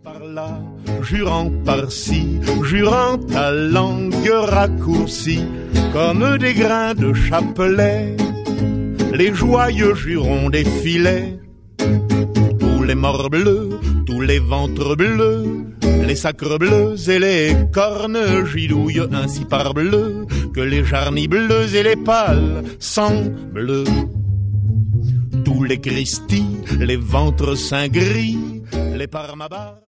Par là, jurant par-ci, jurant à langue raccourcie, comme des grains de chapelet, les joyeux jurons défilaient. Tous les morts bleus, tous les ventres bleus, les sacres bleus et les cornes gidouillent ainsi parbleu que les jarnies bleues et les pâles sang bleu. Tous les Christi, les ventres saint gris, les parmabars.